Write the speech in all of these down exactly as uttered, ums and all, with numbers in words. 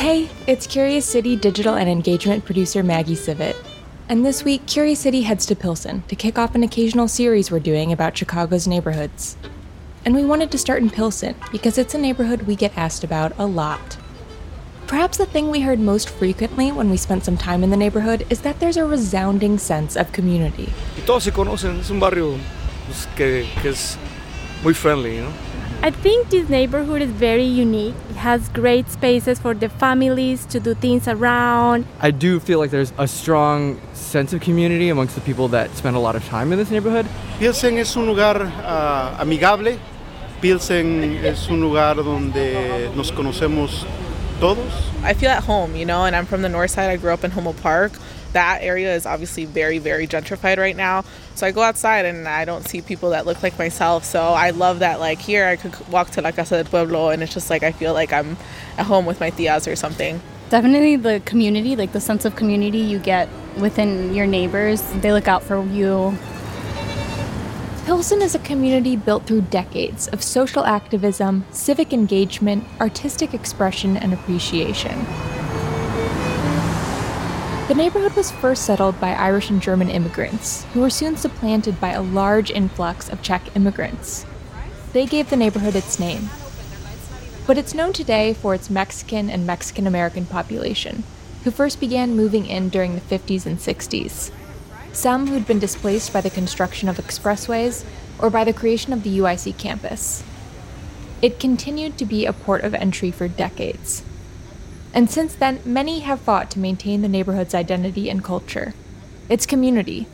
Hey, it's Curious City digital and engagement producer Maggie Sivit. And this week, Curious City heads to Pilsen to kick off an occasional series we're doing about Chicago's neighborhoods. And we wanted to start in Pilsen because it's a neighborhood we get asked about a lot. Perhaps the thing we heard most frequently when we spent some time in the neighborhood is that there's a resounding sense of community. Y todos se conocen, es un barrio que, que es muy friendly, you know? I think this neighborhood is very unique. It has great spaces for the families to do things around. I do feel like there's a strong sense of community amongst the people that spend a lot of time in this neighborhood. Pilsen es un lugar uh, amigable. Pilsen es un lugar donde nos conocemos todos. I feel at home, you know, and I'm from the north side. I grew up in Humboldt Park. That area is obviously very, very gentrified right now. So I go outside and I don't see people that look like myself. So I love that, like, here I could walk to La Casa del Pueblo and it's just like I feel like I'm at home with my tias or something. Definitely the community, like the sense of community you get within your neighbors. They look out for you. Pilsen is a community built through decades of social activism, civic engagement, artistic expression, and appreciation. The neighborhood was first settled by Irish and German immigrants, who were soon supplanted by a large influx of Czech immigrants. They gave the neighborhood its name. But it's known today for its Mexican and Mexican-American population, who first began moving in during the fifties and sixties. Some who'd been displaced by the construction of expressways or by the creation of the U I C campus. It continued to be a port of entry for decades. And since then, many have fought to maintain the neighborhood's identity and culture, its community.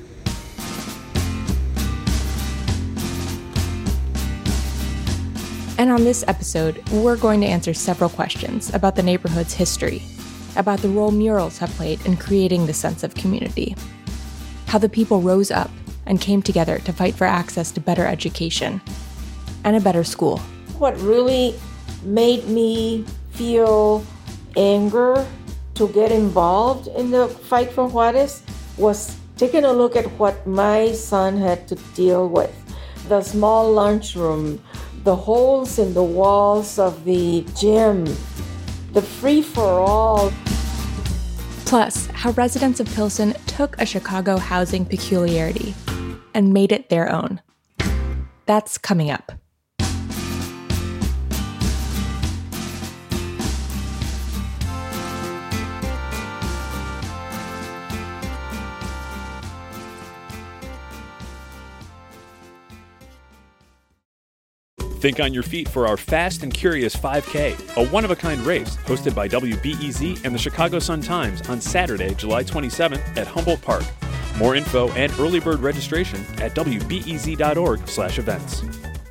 And on this episode, we're going to answer several questions about the neighborhood's history, about the role murals have played in creating the sense of community, how the people rose up and came together to fight for access to better education and a better school. What really made me feel anger to get involved in the fight for Juarez was taking a look at what my son had to deal with. The small lunchroom, the holes in the walls of the gym, the free-for-all. Plus, how residents of Pilsen took a Chicago housing peculiarity and made it their own. That's coming up. Think on your feet for our Fast and Curious five K, a one-of-a-kind race hosted by W B E Z and the Chicago Sun-Times on Saturday, July twenty-seventh at Humboldt Park. More info and early bird registration at W B E Z dot org slash events.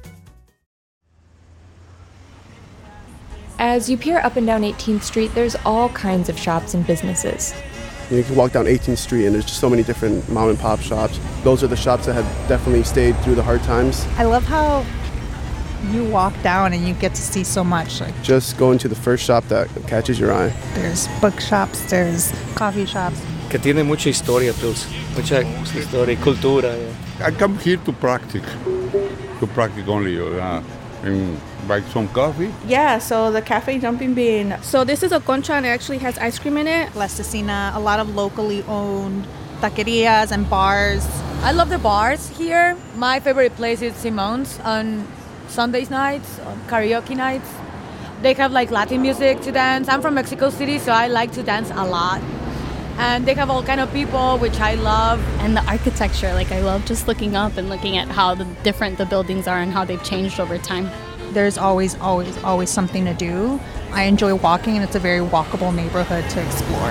As you peer up and down eighteenth Street, there's all kinds of shops and businesses. You can walk down eighteenth Street and there's just so many different mom and pop shops. Those are the shops that have definitely stayed through the hard times. I love how you walk down and you get to see so much. Like, just go into the first shop that catches your eye. There's bookshops, there's coffee shops. Que tiene mucha historia, Pilsen. Mucha historia y cultura. Yeah. I come here to practice, to practice only, uh, and buy some coffee. Yeah, so the Cafe Jumping Bean. So this is a concha and it actually has ice cream in it. La Cecina, a lot of locally owned taquerias and bars. I love the bars here. My favorite place is Simone's on Sundays nights, on karaoke nights. They have like Latin music to dance. I'm from Mexico City, so I like to dance a lot. And they have all kind of people, which I love. And the architecture, like I love just looking up and looking at how the different the buildings are and how they've changed over time. There's always, always, always something to do. I enjoy walking, and it's a very walkable neighborhood to explore.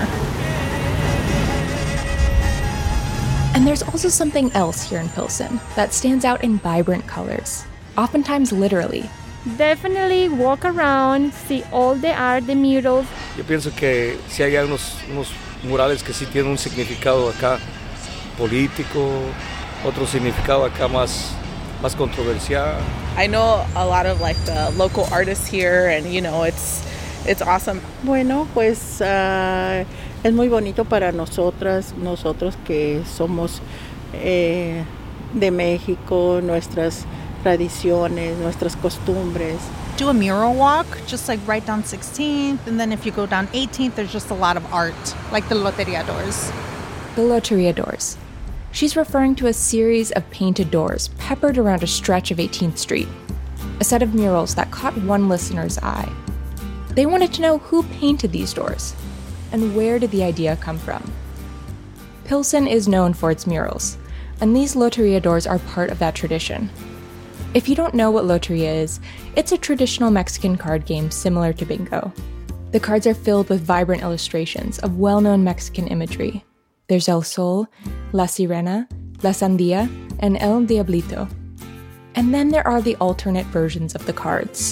And there's also something else here in Pilsen that stands out in vibrant colors, oftentimes literally. Definitely walk around, see all the art, the murals. Yo pienso que si hay unos, unos murales que sí tienen un significado acá político, otro significado acá más, más controversial. I know a lot of like the local artists here, and you know it's it's awesome. Bueno, pues uh, es muy bonito para nosotras, nosotros que somos eh, de México, nuestras tradiciones, nuestras costumbres. Do a mural walk, just like right down sixteenth, and then if you go down eighteenth, there's just a lot of art, like the Loteria doors. The Loteria doors. She's referring to a series of painted doors peppered around a stretch of eighteenth Street, a set of murals that caught one listener's eye. They wanted to know who painted these doors, and where did the idea come from? Pilsen is known for its murals, and these Loteria doors are part of that tradition. If you don't know what Loteria is, it's a traditional Mexican card game similar to bingo. The cards are filled with vibrant illustrations of well-known Mexican imagery. There's El Sol, La Sirena, La Sandia, and El Diablito. And then there are the alternate versions of the cards.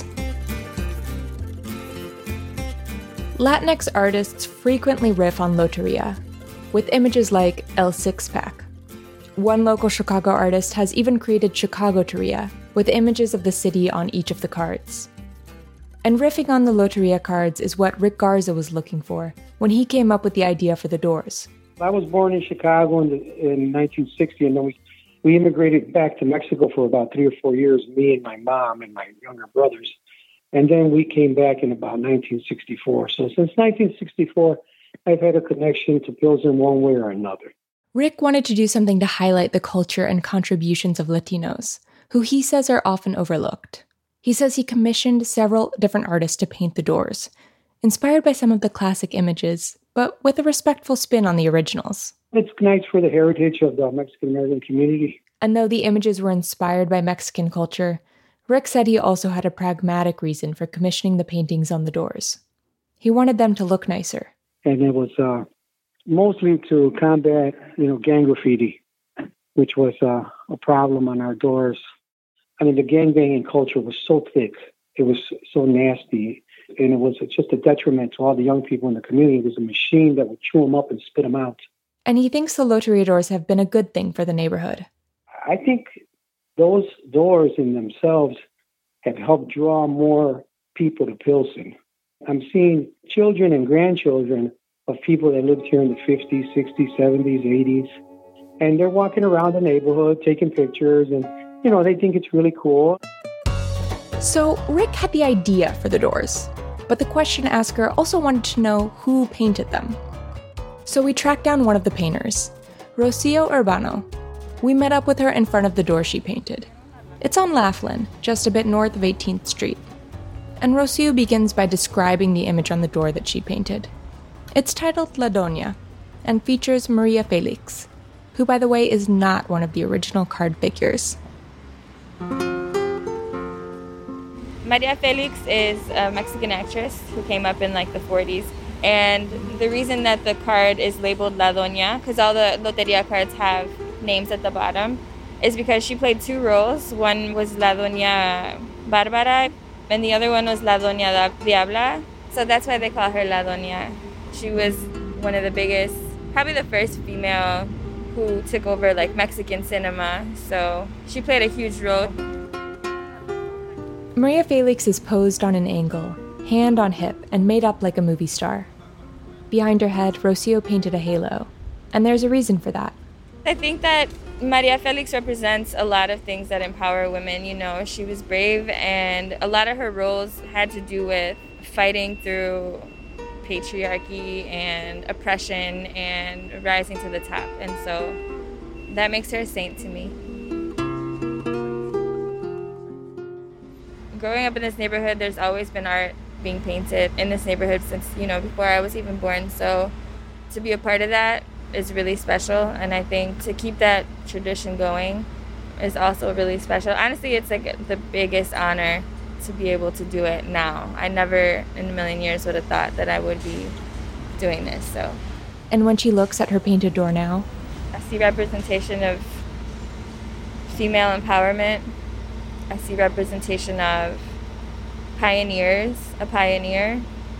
Latinx artists frequently riff on Loteria, with images like El Six-Pack. One local Chicago artist has even created Chicago-teria, with images of the city on each of the cards. And riffing on the Loteria cards is what Rick Garza was looking for when he came up with the idea for the doors. I was born in Chicago in, the, in nineteen sixty, and then we, we immigrated back to Mexico for about three or four years, me and my mom and my younger brothers. And then we came back in about nineteen sixty-four. So since nineteen sixty-four, I've had a connection to Pilsen one way or another. Rick wanted to do something to highlight the culture and contributions of Latinos, who he says are often overlooked. He says he commissioned several different artists to paint the doors, inspired by some of the classic images, but with a respectful spin on the originals. It's nice for the heritage of the Mexican-American community. And though the images were inspired by Mexican culture, Rick said he also had a pragmatic reason for commissioning the paintings on the doors. He wanted them to look nicer. And it was uh, mostly to combat, you know, gang graffiti, which was uh, a problem on our doors. I mean, the gangbanging culture was so thick. It was so nasty. And it was just a detriment to all the young people in the community. It was a machine that would chew them up and spit them out. And he thinks the Loteria doors have been a good thing for the neighborhood. I think those doors in themselves have helped draw more people to Pilsen. I'm seeing children and grandchildren of people that lived here in the fifties, sixties, seventies, eighties. And they're walking around the neighborhood, taking pictures, and, you know, they think it's really cool. So Rick had the idea for the doors, but the question asker also wanted to know who painted them. So we tracked down one of the painters, Rocio Urbano. We met up with her in front of the door she painted. It's on Laughlin, just a bit north of eighteenth Street. And Rocio begins by describing the image on the door that she painted. It's titled La Doña, and features Maria Felix, who, by the way, is not one of the original card figures. Maria Felix is a Mexican actress who came up in like the forties. And the reason that the card is labeled La Doña, because all the Loteria cards have names at the bottom, is because she played two roles. One was La Doña Bárbara, and the other one was La Doña Diabla. So that's why they call her La Doña. She was one of the biggest, probably the first female who took over like Mexican cinema. So she played a huge role. Maria Felix is posed on an angle, hand on hip, and made up like a movie star. Behind her head, Rocio painted a halo, and there's a reason for that. I think that Maria Felix represents a lot of things that empower women. You know, she was brave, and a lot of her roles had to do with fighting through patriarchy and oppression and rising to the top. And so that makes her a saint to me. Growing up in this neighborhood, there's always been art being painted in this neighborhood since, you know, before I was even born. So to be a part of that is really special. And I think to keep that tradition going is also really special. Honestly, it's like the biggest honor to be able to do it now. I never in a million years would have thought that I would be doing this, so. And when she looks at her painted door now, I see representation of female empowerment. I see representation of pioneers, a pioneer,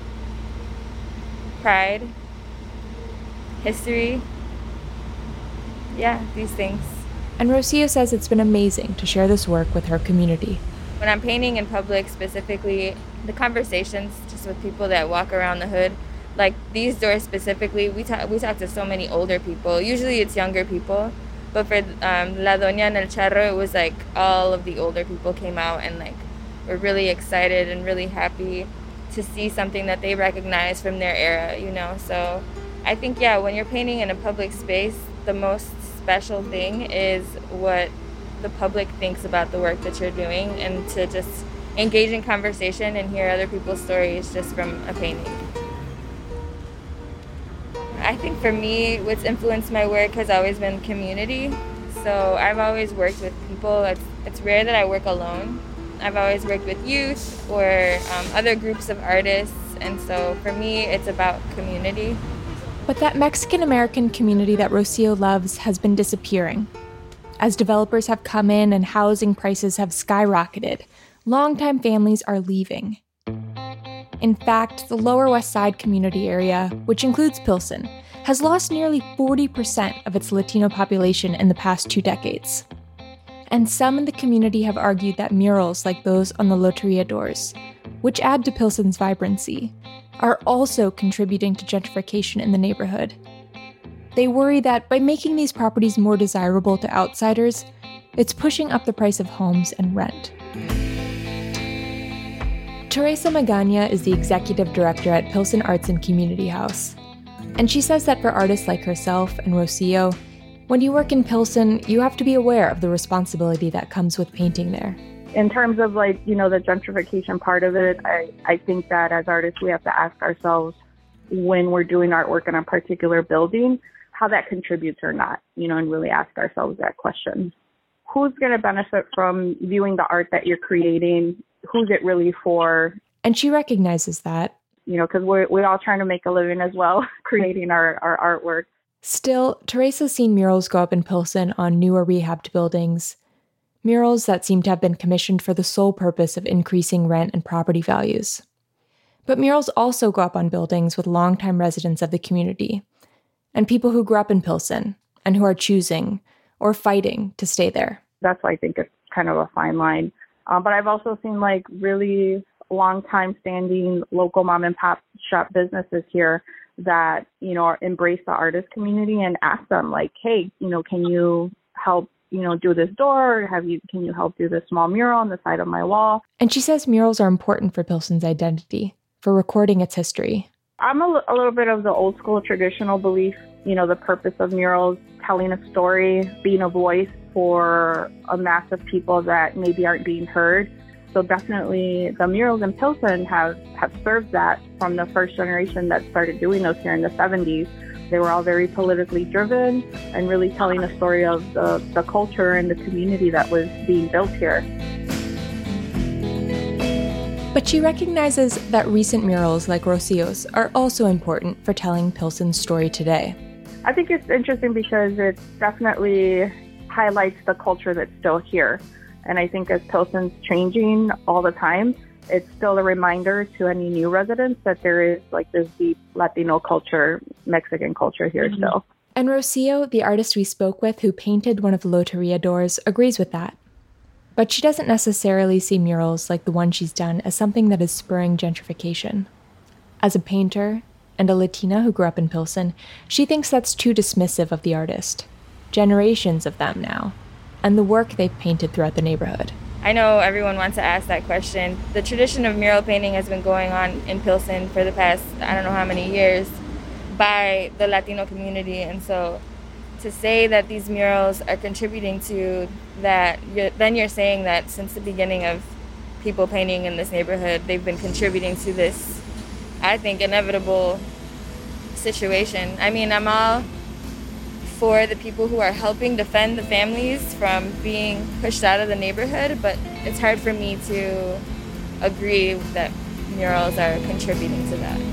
pride, history. Yeah, these things. And Rocio says it's been amazing to share this work with her community. When I'm painting in public specifically, the conversations just with people that walk around the hood, like these doors specifically, we talk, we talk to so many older people. Usually it's younger people, But for um, La Doña en el Charro, it was like all of the older people came out and like were really excited and really happy to see something that they recognize from their era, you know. So I think, yeah, when you're painting in a public space, the most special thing is what the public thinks about the work that you're doing, and to just engage in conversation and hear other people's stories just from a painting. I think for me, what's influenced my work has always been community. So I've always worked with people. It's, it's rare that I work alone. I've always worked with youth or um, other groups of artists. And so for me, it's about community. But that Mexican-American community that Rocio loves has been disappearing. As developers have come in and housing prices have skyrocketed, longtime families are leaving. In fact, the Lower West Side community area, which includes Pilsen, has lost nearly forty percent of its Latino population in the past two decades. And some in the community have argued that murals like those on the Loteria doors, which add to Pilsen's vibrancy, are also contributing to gentrification in the neighborhood. They worry that by making these properties more desirable to outsiders, it's pushing up the price of homes and rent. Teresa Magaña is the executive director at Pilsen Arts and Community House. And she says that for artists like herself and Rocio, when you work in Pilsen, you have to be aware of the responsibility that comes with painting there. In terms of like, you know, the gentrification part of it, I, I think that as artists, we have to ask ourselves when we're doing artwork in a particular building, how that contributes or not, you know, and really ask ourselves that question. Who's going to benefit from viewing the art that you're creating? Who's it really for? And she recognizes that. You know, because we're, we're all trying to make a living as well, creating our, our artwork. Still, Teresa's seen murals go up in Pilsen on newer rehabbed buildings. Murals that seem to have been commissioned for the sole purpose of increasing rent and property values. But murals also go up on buildings with longtime residents of the community, and people who grew up in Pilsen, and who are choosing or fighting to stay there. That's why I think it's kind of a fine line. Um, but I've also seen like really long time standing local mom and pop shop businesses here that, you know, embrace the artist community and ask them like, hey, you know, can you help, you know, do this door? Or have you, can you help do this small mural on the side of my wall? And she says murals are important for Pilsen's identity, for recording its history. I'm a, a little bit of the old school traditional belief, you know, the purpose of murals, telling a story, being a voice for a mass of people that maybe aren't being heard. So definitely the murals in Pilsen have, have served that from the first generation that started doing those here in the seventies. They were all very politically driven and really telling a story of the, the culture and the community that was being built here. But she recognizes that recent murals like Rocio's are also important for telling Pilsen's story today. I think it's interesting because it definitely highlights the culture that's still here. And I think as Pilsen's changing all the time, it's still a reminder to any new residents that there is like this deep Latino culture, Mexican culture here mm-hmm. still. And Rocio, the artist we spoke with who painted one of the Loteria doors, agrees with that. But she doesn't necessarily see murals like the one she's done as something that is spurring gentrification. As a painter and a Latina who grew up in Pilsen, she thinks that's too dismissive of the artist. Generations of them now, and the work they've painted throughout the neighborhood. I know everyone wants to ask that question. The tradition of mural painting has been going on in Pilsen for the past, I don't know how many years, by the Latino community. And so to say that these murals are contributing to that, you're, then you're saying that since the beginning of people painting in this neighborhood, they've been contributing to this, I think, inevitable situation. I mean, I'm all for the people who are helping defend the families from being pushed out of the neighborhood, but it's hard for me to agree that murals are contributing to that.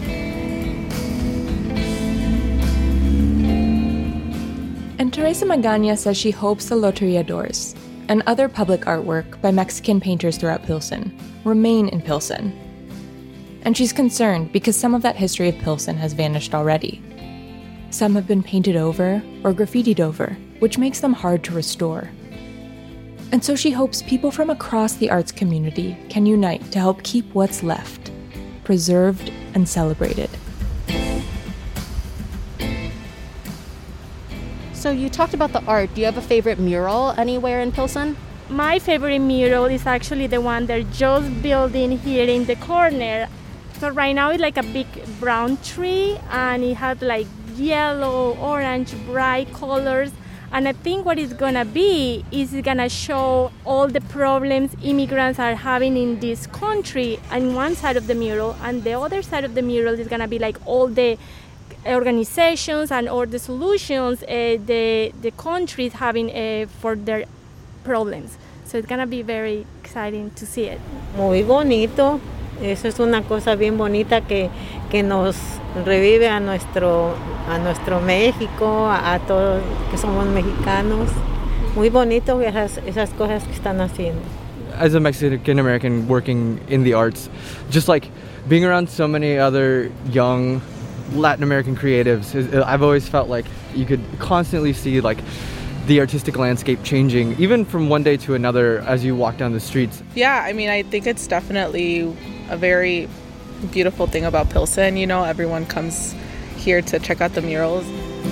And Teresa Magaña says she hopes the Loteria doors and other public artwork by Mexican painters throughout Pilsen remain in Pilsen. And she's concerned because some of that history of Pilsen has vanished already. Some have been painted over or graffitied over, which makes them hard to restore. And so she hopes people from across the arts community can unite to help keep what's left, preserved and celebrated. So you talked about the art. Do you have a favorite mural anywhere in Pilsen? My favorite mural is actually the one they're just building here in the corner. So right now it's like a big brown tree, and it has like yellow, orange, bright colors. And I think what it's gonna be is it's gonna show all the problems immigrants are having in this country on one side of the mural, and the other side of the mural is gonna be like all the organizations and all the solutions uh, the the country is having uh, for their problems. So it's gonna be very exciting to see it. Muy bonito. Eso es una cosa bien bonita que, que nos revive a nuestro, a nuestro México, a, a todos que somos mexicanos. Muy bonito esas, esas cosas que están haciendo. As a Mexican American working in the arts, just like being around so many other young Latin American creatives, I've always felt like you could constantly see like the artistic landscape changing, even from one day to another as you walk down the streets. Yeah, I mean, I think it's definitely a very beautiful thing about Pilsen. You know, everyone comes here to check out the murals.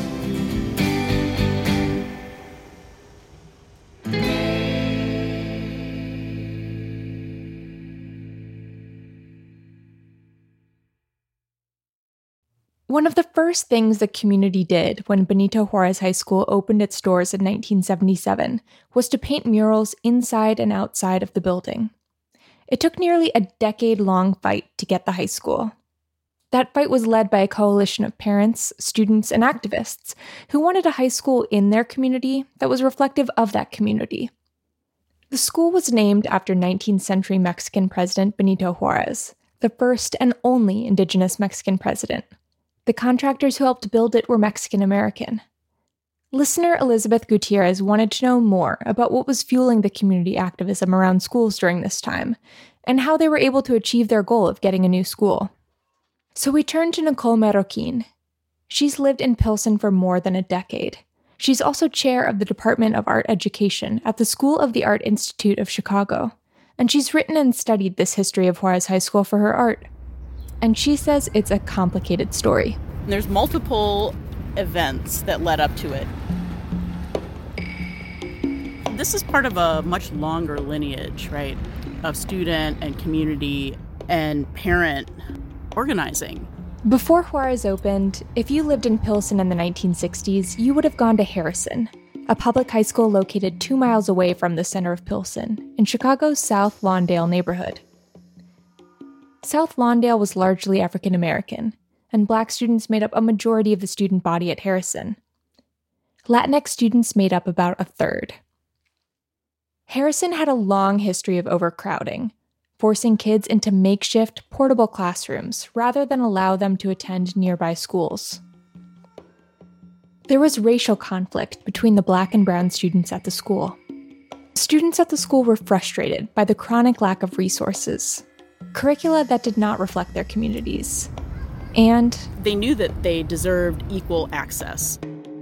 One of the first things the community did when Benito Juarez High School opened its doors in nineteen seventy-seven was to paint murals inside and outside of the building. It took nearly a decade-long fight to get the high school. That fight was led by a coalition of parents, students, and activists who wanted a high school in their community that was reflective of that community. The school was named after nineteenth century Mexican President Benito Juarez, the first and only indigenous Mexican president. The contractors who helped build it were Mexican American. Listener Elizabeth Gutierrez wanted to know more about what was fueling the community activism around schools during this time, and how they were able to achieve their goal of getting a new school. So we turned to Nicole Marroquin. She's lived in Pilsen for more than a decade. She's also chair of the Department of Art Education at the School of the Art Institute of Chicago, and she's written and studied this history of Juarez High School for her art. And she says it's a complicated story. There's multiple events that led up to it. This is part of a much longer lineage, right, of student and community and parent organizing. Before Juarez opened, if you lived in Pilsen in the nineteen sixties, you would have gone to Harrison, a public high school located two miles away from the center of Pilsen, in Chicago's South Lawndale neighborhood. South Lawndale was largely African American, and Black students made up a majority of the student body at Harrison. Latinx students made up about a third. Harrison had a long history of overcrowding, forcing kids into makeshift, portable classrooms rather than allow them to attend nearby schools. There was racial conflict between the Black and brown students at the school. Students at the school were frustrated by the chronic lack of resources, curricula that did not reflect their communities, and they knew that they deserved equal access.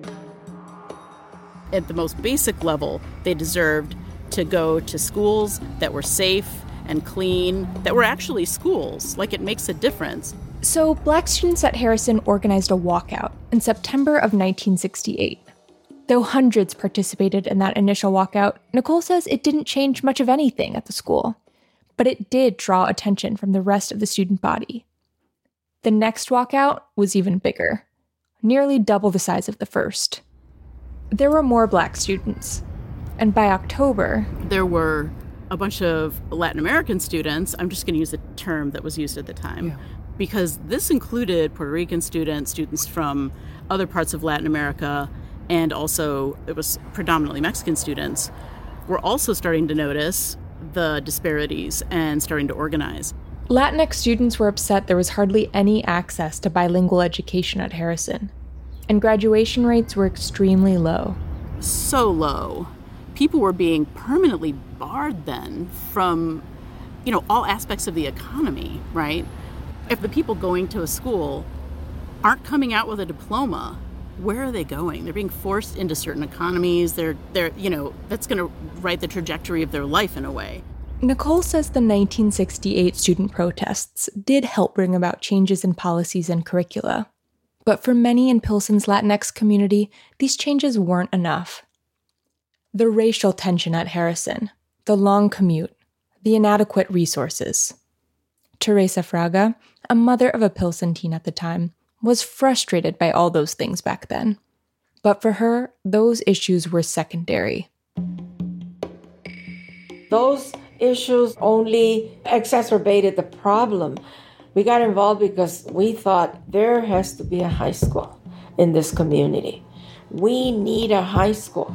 At the most basic level, they deserved to go to schools that were safe and clean, that were actually schools. Like, it makes a difference. So Black students at Harrison organized a walkout in September of nineteen sixty-eight. Though hundreds participated in that initial walkout, Nicole says it didn't change much of anything at the school. But it did draw attention from the rest of the student body. The next walkout was even bigger, nearly double the size of the first. There were more Black students, and by October, there were a bunch of Latin American students. I'm just going to use the term that was used at the time, yeah. Because this included Puerto Rican students, students from other parts of Latin America, and also it was predominantly Mexican students. We're also starting to notice the disparities and starting to organize. Latinx students were upset there was hardly any access to bilingual education at Harrison, and graduation rates were extremely low. So low. People were being permanently barred then from, you know, all aspects of the economy, right? If the people going to a school aren't coming out with a diploma, where are they going? They're being forced into certain economies. They're, they're, you know, that's going to write the trajectory of their life in a way. Nicole says the nineteen sixty-eight student protests did help bring about changes in policies and curricula. But for many in Pilsen's Latinx community, these changes weren't enough. The racial tension at Harrison, the long commute, the inadequate resources. Teresa Fraga, a mother of a Pilsen teen at the time, was frustrated by all those things back then. But for her, those issues were secondary. Those issues only exacerbated the problem. We got involved because we thought there has to be a high school in this community. We need a high school.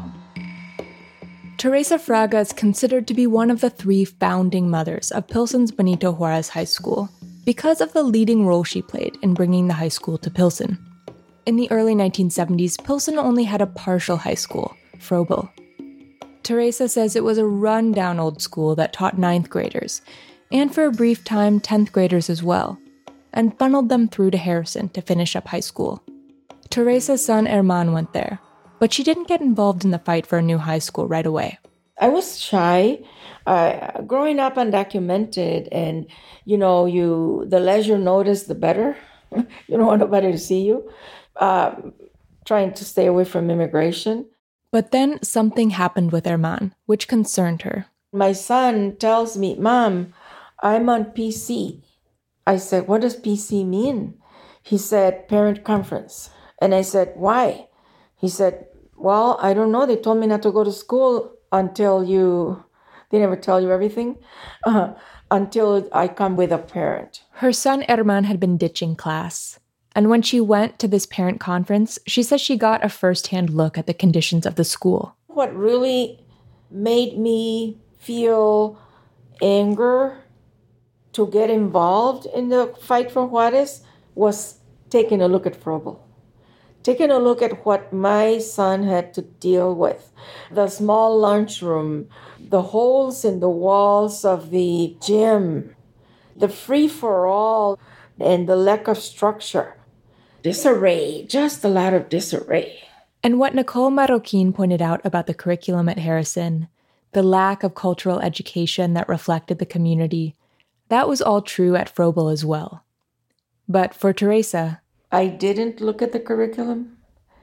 Teresa Fraga is considered to be one of the three founding mothers of Pilsen's Benito Juarez High School because of the leading role she played in bringing the high school to Pilsen. In the early nineteen seventies, Pilsen only had a partial high school, Froebel. Teresa says it was a run-down old school that taught ninth graders, and for a brief time, tenth graders as well, and funneled them through to Harrison to finish up high school. Teresa's son Herman went there, but she didn't get involved in the fight for a new high school right away. I was shy. Uh, growing up undocumented, and, you know, you the less you notice, the better. You don't want nobody to see you. Uh, trying to stay away from immigration. But then something happened with Herman, which concerned her. My son tells me, Mom, I'm on P C. I said, what does P C mean? He said, parent conference. And I said, why? He said, well, I don't know. They told me not to go to school until you, they never tell you everything, uh, until I come with a parent. Her son Herman had been ditching class. And when she went to this parent conference, she says she got a first-hand look at the conditions of the school. What really made me feel anger to get involved in the fight for Juarez was taking a look at Froebel. Taking a look at what my son had to deal with. The small lunchroom, the holes in the walls of the gym, the free-for-all, and the lack of structure. Disarray, just a lot of disarray. And what Nicole Marroquin pointed out about the curriculum at Harrison, the lack of cultural education that reflected the community, that was all true at Froebel as well. But for Teresa, I didn't look at the curriculum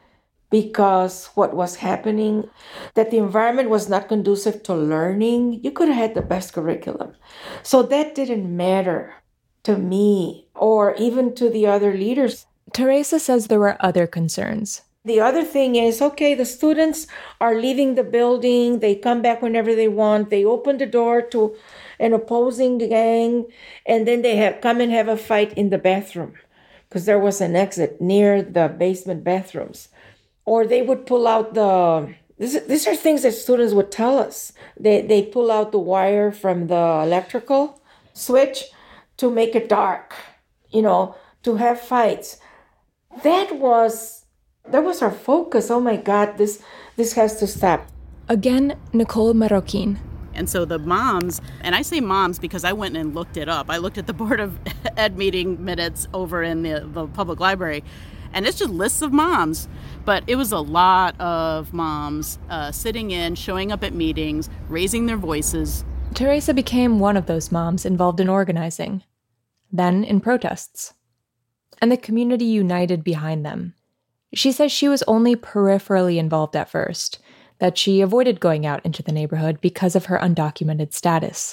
because what was happening, that the environment was not conducive to learning. You could have had the best curriculum. So that didn't matter to me or even to the other leaders. Teresa says there were other concerns. The other thing is, okay, the students are leaving the building. They come back whenever they want. They open the door to an opposing gang, and then they have come and have a fight in the bathroom because there was an exit near the basement bathrooms. Or they would pull out the, this, these are things that students would tell us. They, they pull out the wire from the electrical switch to make it dark, you know, to have fights. That was, that was our focus. Oh my God, this, this has to stop. Again, Nicole Marroquin. And so the moms, and I say moms because I went and looked it up. I looked at the Board of Ed meeting minutes over in the, the public library, and it's just lists of moms. But it was a lot of moms uh, sitting in, showing up at meetings, raising their voices. Teresa became one of those moms involved in organizing, then in protests. And the community united behind them. She says she was only peripherally involved at first, that she avoided going out into the neighborhood because of her undocumented status.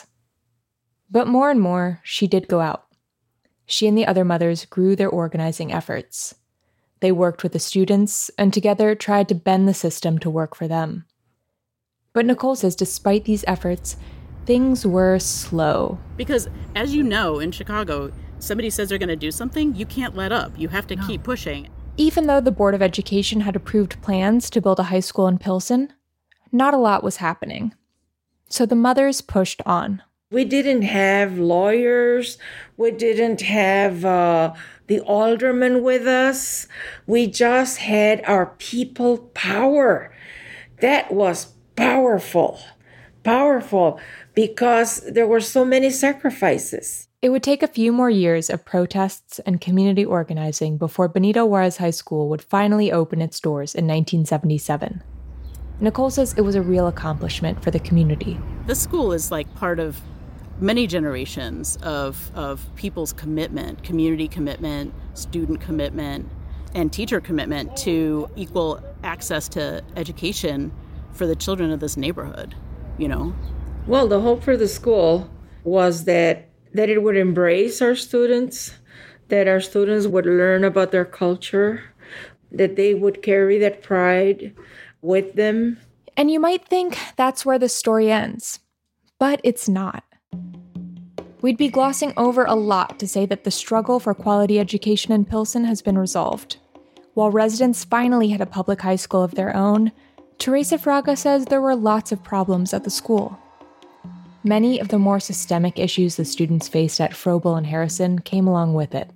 But more and more, she did go out. She and the other mothers grew their organizing efforts. They worked with the students and together tried to bend the system to work for them. But Nicole says despite these efforts, things were slow. Because as you know, in Chicago, somebody says they're going to do something, you can't let up. You have to no. keep pushing. Even though the Board of Education had approved plans to build a high school in Pilsen, not a lot was happening. So the mothers pushed on. We didn't have lawyers. We didn't have uh, the aldermen with us. We just had our people power. That was powerful, powerful, because there were so many sacrifices. It would take a few more years of protests and community organizing before Benito Juarez High School would finally open its doors in nineteen seventy-seven. Nicole says it was a real accomplishment for the community. This school is like part of many generations of, of people's commitment, community commitment, student commitment. and teacher commitment to equal access to education for the children of this neighborhood, you know? Well, the hope for the school was that, that it would embrace our students, that our students would learn about their culture, that they would carry that pride with them. And you might think that's where the story ends, but it's not. We'd be glossing over a lot to say that the struggle for quality education in Pilsen has been resolved. While residents finally had a public high school of their own, Teresa Fraga says there were lots of problems at the school. Many of the more systemic issues the students faced at Froebel and Harrison came along with it.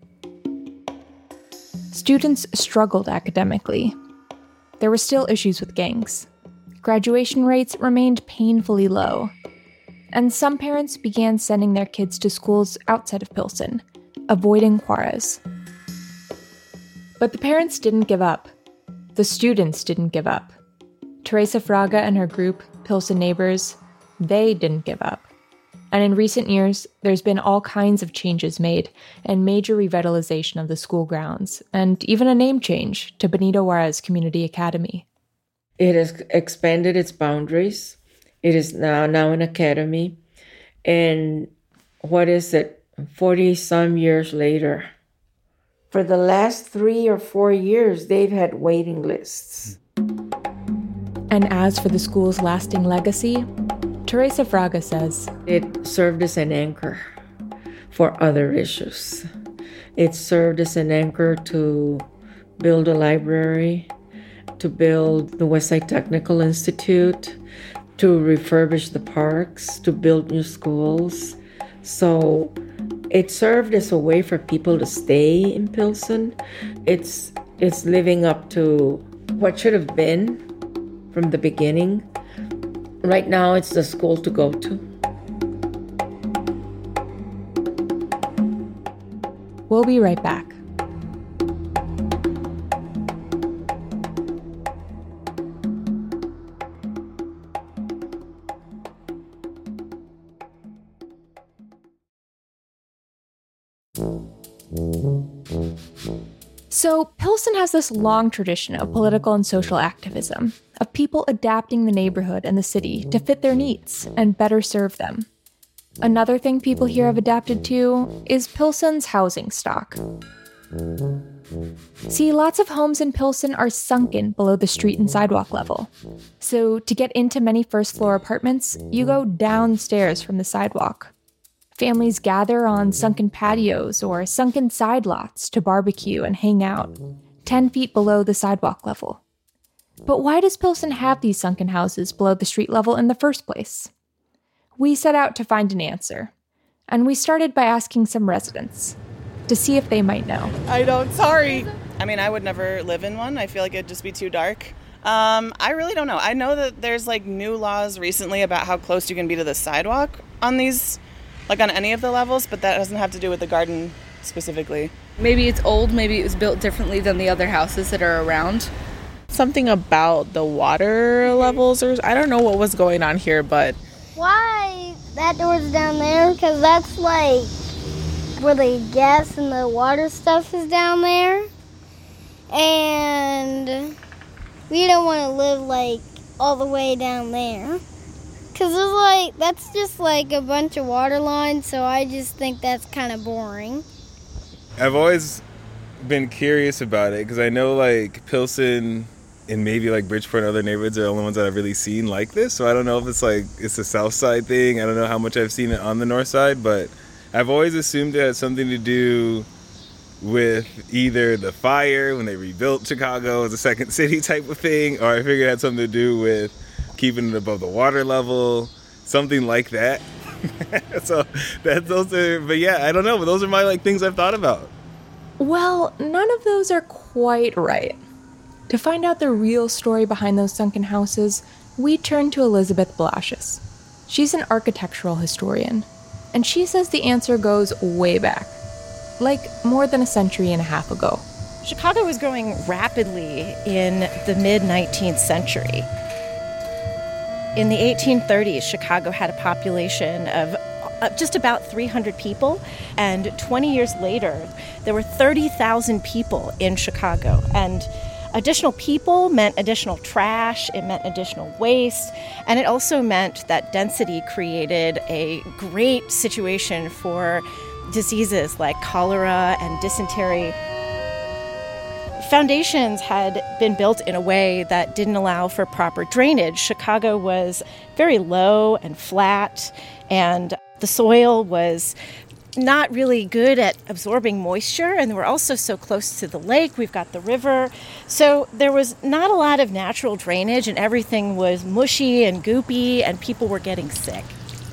Students struggled academically. There were still issues with gangs. Graduation rates remained painfully low. And some parents began sending their kids to schools outside of Pilsen, avoiding Juarez. But the parents didn't give up. The students didn't give up. Teresa Fraga and her group, Pilsen Neighbors, they didn't give up. And in recent years, there's been all kinds of changes made and major revitalization of the school grounds, and even a name change to Benito Juarez Community Academy. It has expanded its boundaries. It is now, now an academy. And what is it, forty-some years later? For the last three or four years, they've had waiting lists. And as for the school's lasting legacy, Teresa Fraga says, it served as an anchor for other issues. It served as an anchor to build a library, to build the Westside Technical Institute, to refurbish the parks, to build new schools. So it served as a way for people to stay in Pilsen. It's, it's living up to what should have been from the beginning. Right now, it's the school to go to. We'll be right back. So, Pilsen has this long tradition of political and social activism, of people adapting the neighborhood and the city to fit their needs and better serve them. Another thing people here have adapted to is Pilsen's housing stock. See, lots of homes in Pilsen are sunken below the street and sidewalk level. So, to get into many first-floor apartments, you go downstairs from the sidewalk. Families gather on sunken patios or sunken side lots to barbecue and hang out, ten feet below the sidewalk level. But why does Pilsen have these sunken houses below the street level in the first place? We set out to find an answer, and we started by asking some residents to see if they might know. I don't, sorry. I mean, I would never live in one. I feel like it'd just be too dark. Um, I really don't know. I know that there's like new laws recently about how close you can be to the sidewalk on these, like on any of the levels, but that doesn't have to do with the garden specifically. Maybe it's old, maybe it was built differently than the other houses that are around. Something about the water levels, or I don't know what was going on here, but... Why that door's down there? Because that's like where the gas and the water stuff is down there. And we don't want to live like all the way down there. Because it's like, that's just like a bunch of water lines, so I just think that's kind of boring. I've always been curious about it because I know like Pilsen and maybe like Bridgeport and other neighborhoods are the only ones that I've really seen like this. So I don't know if it's like, it's a south side thing. I don't know how much I've seen it on the north side, but I've always assumed it had something to do with either the fire when they rebuilt Chicago as a second city type of thing, or I figured it had something to do with keeping it above the water level, something like that. So that those are, but yeah, I don't know, but those are my like things I've thought about. Well, none of those are quite right. To find out the real story behind those sunken houses, we turned to Elizabeth Blasius. She's an architectural historian, and she says the answer goes way back, like more than a century and a half ago. Chicago was growing rapidly in the mid-nineteenth century. In the eighteen thirties, Chicago had a population of uh, just about three hundred people. And twenty years later, there were thirty thousand people in Chicago. And additional people meant additional trash, it meant additional waste, and it also meant that density created a great situation for diseases like cholera and dysentery. Foundations had been built in a way that didn't allow for proper drainage. Chicago was very low and flat, and the soil was not really good at absorbing moisture, and we're also so close to the lake. We've got the river. So there was not a lot of natural drainage, and everything was mushy and goopy, and people were getting sick.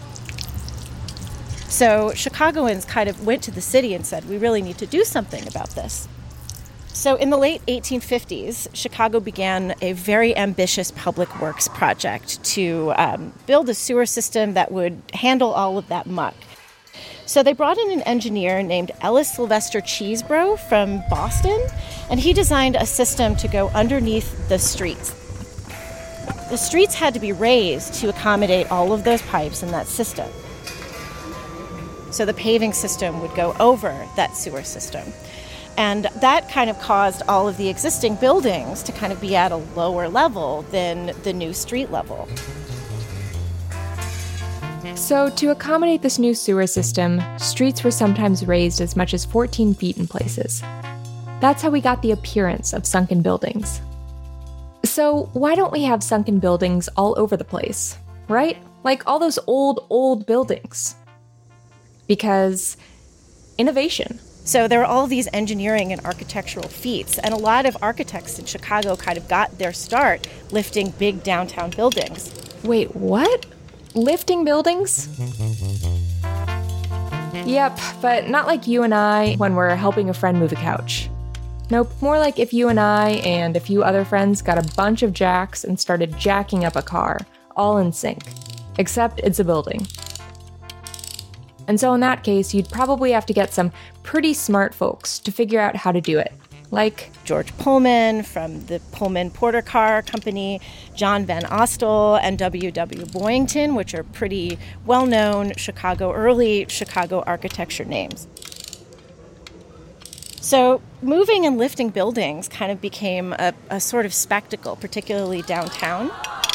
So Chicagoans kind of went to the city and said, we really need to do something about this. So in the late eighteen fifties, Chicago began a very ambitious public works project to um, build a sewer system that would handle all of that muck. So they brought in an engineer named Ellis Sylvester Chesebro from Boston, and he designed a system to go underneath the streets. The streets had to be raised to accommodate all of those pipes in that system. So the paving system would go over that sewer system. And that kind of caused all of the existing buildings to kind of be at a lower level than the new street level. So to accommodate this new sewer system, streets were sometimes raised as much as fourteen feet in places. That's how we got the appearance of sunken buildings. So why don't we have sunken buildings all over the place, right? Like all those old, old buildings. Because innovation. So there are all these engineering and architectural feats, and a lot of architects in Chicago kind of got their start lifting big downtown buildings. Wait, what? Lifting buildings? Yep, but not like you and I when we're helping a friend move a couch. Nope, more like if you and I and a few other friends got a bunch of jacks and started jacking up a car, all in sync. Except it's a building. And so in that case, you'd probably have to get some pretty smart folks to figure out how to do it. Like George Pullman from the Pullman Porter Car Company, John Van Ostel, and W W Boyington, which are pretty well-known Chicago, early Chicago architecture names. So moving and lifting buildings kind of became a, a sort of spectacle, particularly downtown.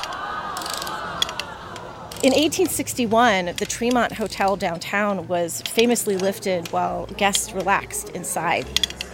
In eighteen sixty-one, the Tremont Hotel downtown was famously lifted while guests relaxed inside.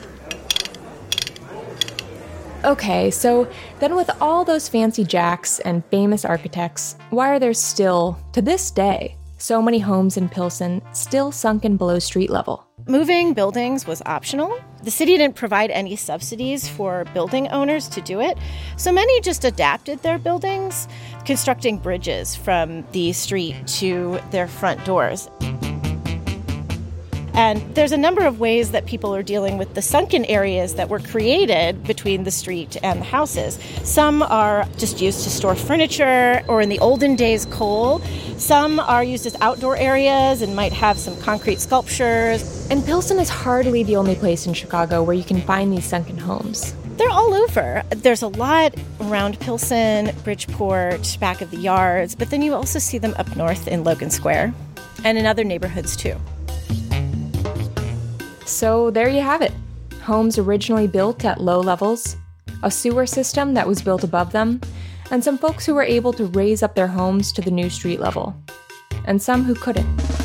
Okay, so then with all those fancy jacks and famous architects, why are there still, to this day, so many homes in Pilsen still sunken below street level? Moving buildings was optional. The city didn't provide any subsidies for building owners to do it, so many just adapted their buildings, constructing bridges from the street to their front doors. And there's a number of ways that people are dealing with the sunken areas that were created between the street and the houses. Some are just used to store furniture, or in the olden days, coal. Some are used as outdoor areas and might have some concrete sculptures. And Pilsen is hardly the only place in Chicago where you can find these sunken homes. They're all over. There's a lot around Pilsen, Bridgeport, back of the yards, but then you also see them up north in Logan Square and in other neighborhoods too. So there you have it. Homes originally built at low levels, a sewer system that was built above them, and some folks who were able to raise up their homes to the new street level, and some who couldn't.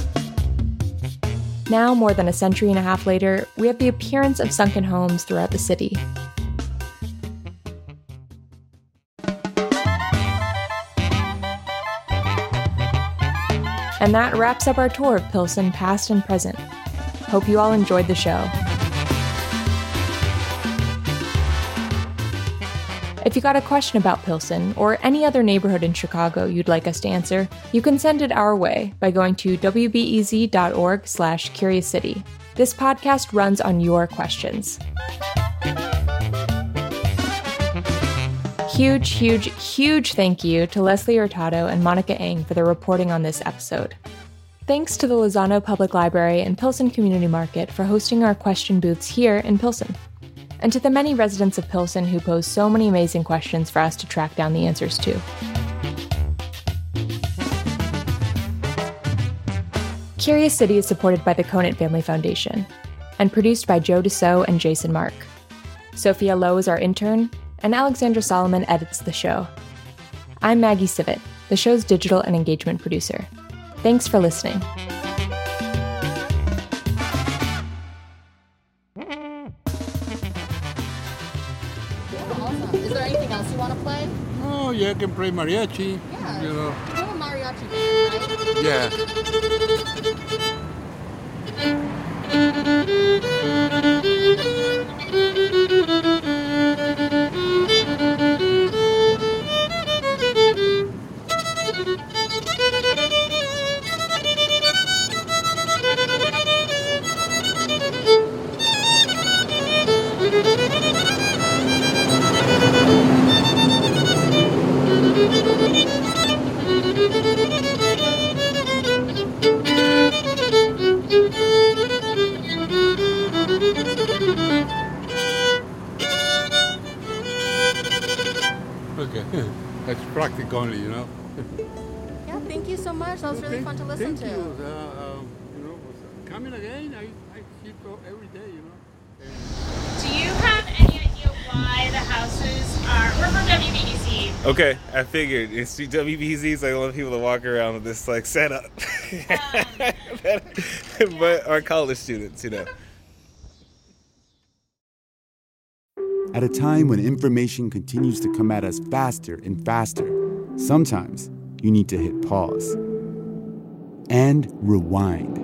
Now, more than a century and a half later, we have the appearance of sunken homes throughout the city. And that wraps up our tour of Pilsen, past and present. Hope you all enjoyed the show. If you got a question about Pilsen or any other neighborhood in Chicago you'd like us to answer, you can send it our way by going to w b e z dot org slash curious city. This podcast runs on your questions. Huge, huge, huge thank you to Leslie Hurtado and Monica Eng for their reporting on this episode. Thanks to the Lozano Public Library and Pilsen Community Market for hosting our question booths here in Pilsen. And to the many residents of Pilsen who pose so many amazing questions for us to track down the answers to. Curious City is supported by the Conant Family Foundation and produced by Joe Dussault and Jason Mark. Sophia Lowe is our intern, and Alexandra Solomon edits the show. I'm Maggie Sivit, the show's digital and engagement producer. Thanks for listening. Is there anything else you want to play? Oh, yeah, I can play mariachi. Yeah. You know. You're a mariachi band, right? Yeah. Okay, that's practical only, you know. Yeah, thank you so much. That was really Thank- fun to listen thank to. you. Uh, um, you know, coming again, I, I see it every day, you know. Do you have any idea why the houses are? We're from W B E C. Okay, I figured it's W B Z, so I want people to walk around with this like setup. But our college students, you know. At a time when information continues to come at us faster and faster, sometimes you need to hit pause and rewind.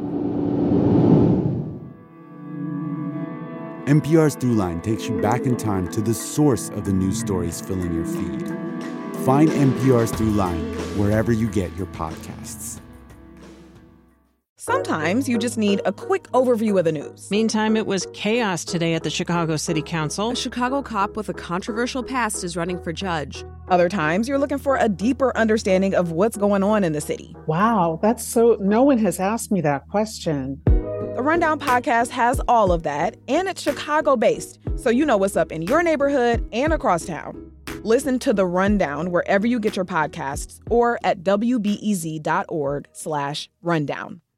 N P R's Throughline takes you back in time to the source of the news stories filling your feed. Find N P R's Throughline wherever you get your podcasts. Sometimes you just need a quick overview of the news. Meantime, it was chaos today at the Chicago City Council. A Chicago cop with a controversial past is running for judge. Other times, you're looking for a deeper understanding of what's going on in the city. Wow, that's so... No one has asked me that question. The Rundown podcast has all of that, and it's Chicago-based, so you know what's up in your neighborhood and across town. Listen to The Rundown wherever you get your podcasts or at W B E Z dot org slash rundown.